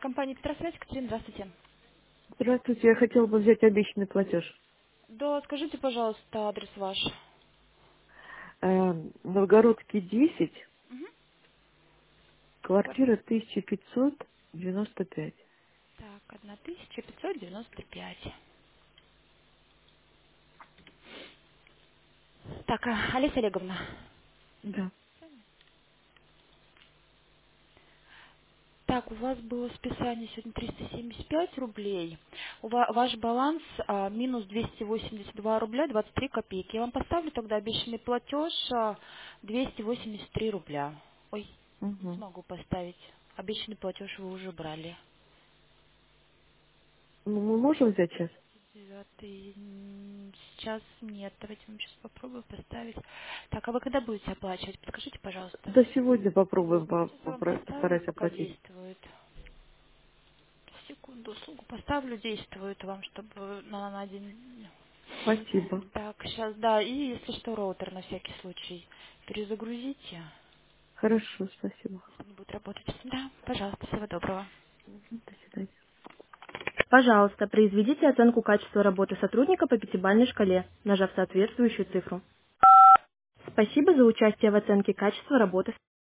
Компания Петросвязь, Екатерина, здравствуйте. Здравствуйте, я хотела бы взять обещанный платеж. Да, скажите, пожалуйста, адрес ваш. Новгородский 10, Мгм. квартира 1595. Так, 1595. Так, Олеся Олеговна. Да. Так, у вас было списание сегодня 375 рублей. Ваш баланс минус 282 рубля 23 копейки. Я вам поставлю тогда обещанный платеж 283 рубля. Ой, не Угу. смогу поставить. Обещанный платеж вы уже брали. Ну, мы можем взять сейчас? Девятый. Сейчас нет. Давайте мы сейчас попробуем поставить. Так, а вы когда будете оплачивать? Подскажите, пожалуйста. Да сегодня попробуем Сегодня. Сейчас я вам поставлю, постараюсь пока оплатить. действует. Секунду, услугу поставлю, действует вам, чтобы на день. Спасибо. Так, сейчас, да, и если что, роутер на всякий случай перезагрузите, Хорошо, спасибо. если не будет работать. Да, пожалуйста, всего доброго. Мгм, до свидания. Пожалуйста, произведите оценку качества работы сотрудника по пятибалльной шкале, нажав соответствующую цифру. Спасибо за участие в оценке качества работы